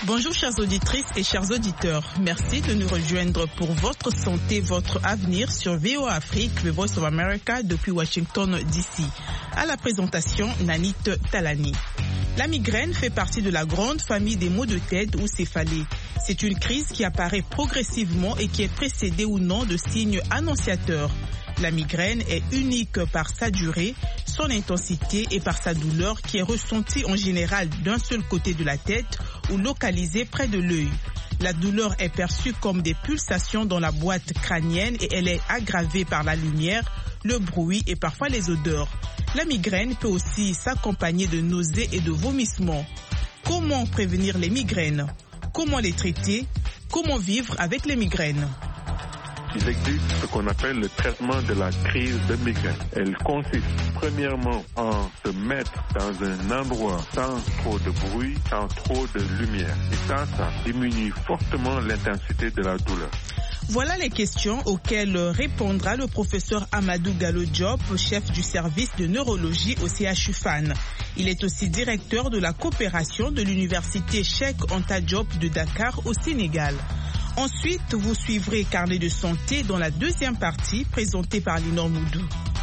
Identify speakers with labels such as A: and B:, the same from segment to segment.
A: Bonjour chères auditrices et chers auditeurs. Merci de nous rejoindre pour votre santé, votre avenir sur VOA Afrique, The Voice of America depuis Washington DC. À la présentation, Nanit Talani. La migraine fait partie de la grande famille des maux de tête ou céphalées. C'est une crise qui apparaît progressivement et qui est précédée ou non de signes annonciateurs. La migraine est unique par sa durée, son intensité et par sa douleur qui est ressentie en général d'un seul côté de la tête ou localisée près de l'œil. La douleur est perçue comme des pulsations dans la boîte crânienne et elle est aggravée par la lumière, le bruit et parfois les odeurs. La migraine peut aussi s'accompagner de nausées et de vomissements. Comment prévenir les migraines? Comment les traiter? Comment vivre avec les migraines?
B: Il existe ce qu'on appelle le traitement de la crise de migraine. Elle consiste premièrement en se mettre dans un endroit sans trop de bruit, sans trop de lumière. Et ça diminue fortement l'intensité de la douleur.
A: Voilà les questions auxquelles répondra le professeur Amadou Gallo Diop, chef du service de neurologie au CHU Fann. Il est aussi directeur de la coopération de l'université Cheikh Anta Diop de Dakar au Sénégal. Ensuite, vous suivrez Carnet de santé dans la deuxième partie présentée par Linor Moudou.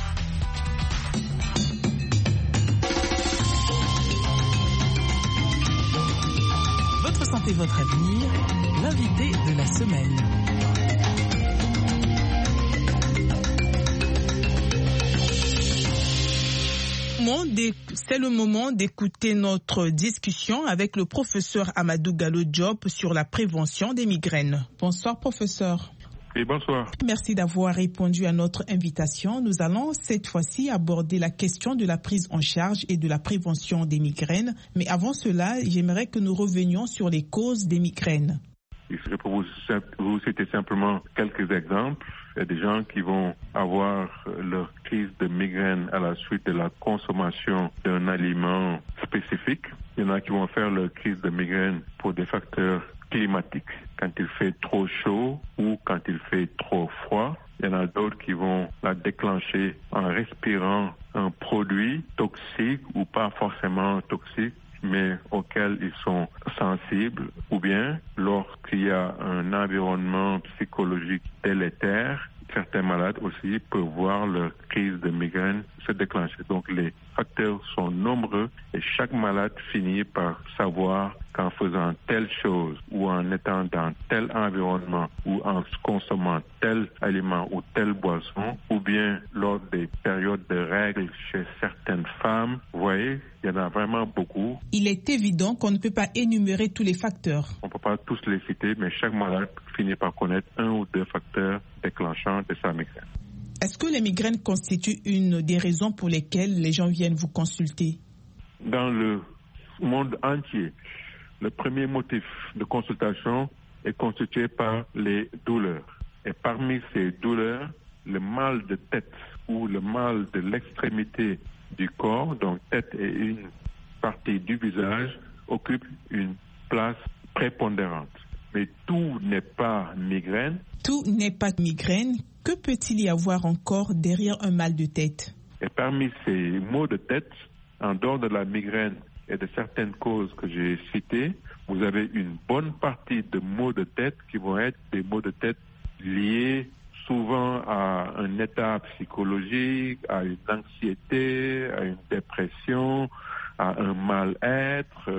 A: Votre santé, votre avenir, l'invité de la semaine. C'est le moment d'écouter notre discussion avec le professeur Amadou Gallo Diop sur la prévention des migraines. Bonsoir professeur.
B: Et bonsoir.
A: Merci d'avoir répondu à notre invitation. Nous allons cette fois-ci aborder la question de la prise en charge et de la prévention des migraines. Mais avant cela, j'aimerais que nous revenions sur les causes des migraines.
B: Je peux vous citer simplement quelques exemples. Il y a des gens qui vont avoir leur crise de migraine à la suite de la consommation d'un aliment spécifique. Il y en a qui vont faire leur crise de migraine pour des facteurs climatiques, quand il fait trop chaud ou quand il fait trop froid. Il y en a d'autres qui vont la déclencher en respirant un produit toxique ou pas forcément toxique, mais auxquels ils sont sensibles, ou bien lorsqu'il y a un environnement psychologique délétère, certains malades aussi peuvent voir leur crise de migraine se déclencher. Donc les facteurs sont nombreux et chaque malade finit par savoir qu'en faisant telle chose ou en étant dans tel environnement ou en consommant tel aliment ou telle boisson, ou bien lors des périodes de règles chez certaines femmes, vous voyez, il y en a vraiment beaucoup.
A: Il est évident qu'on ne peut pas énumérer tous les facteurs.
B: On ne peut pas tous les citer, mais chaque malade finit par connaître un ou deux facteurs déclenchants de sa migraine.
A: Est-ce que les migraines constituent une des raisons pour lesquelles les gens viennent vous consulter?
B: Dans le monde entier, le premier motif de consultation est constitué par les douleurs. Et parmi ces douleurs, le mal de tête ou le mal de l'extrémité du corps, donc tête et une partie du visage, occupe une place prépondérante. Mais tout n'est pas migraine.
A: Tout n'est pas migraine. Que peut-il y avoir encore derrière un mal de tête?
B: Et parmi ces maux de tête, en dehors de la migraine et de certaines causes que j'ai citées, vous avez une bonne partie de maux de tête qui vont être des maux de tête liés souvent à un état psychologique, à une anxiété, à une dépression, à un mal-être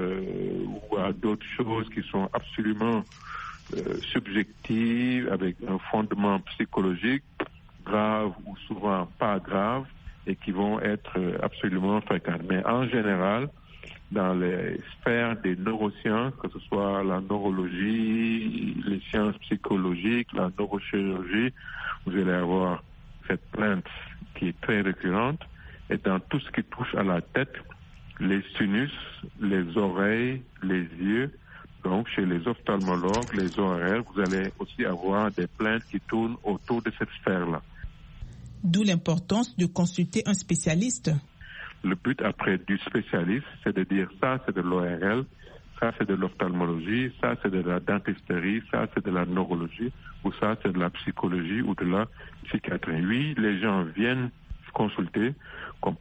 B: ou à d'autres choses qui sont absolument subjectives, avec un fondement psychologique grave ou souvent pas grave et qui vont être absolument fréquentes. Mais en général, dans les sphères des neurosciences, que ce soit la neurologie, les sciences psychologiques, la neurochirurgie, vous allez avoir cette plainte qui est très récurrente. Et dans tout ce qui touche à la tête, les sinus, les oreilles, les yeux, donc chez les ophtalmologues, les ORL, vous allez aussi avoir des plaintes qui tournent autour de cette sphère-là.
A: D'où l'importance de consulter un spécialiste.
B: Le but après du spécialiste, c'est de dire ça c'est de l'ORL, ça c'est de l'ophtalmologie, ça c'est de la dentisterie, ça c'est de la neurologie, ou ça c'est de la psychologie ou de la psychiatrie. Oui, les gens viennent consulter, comme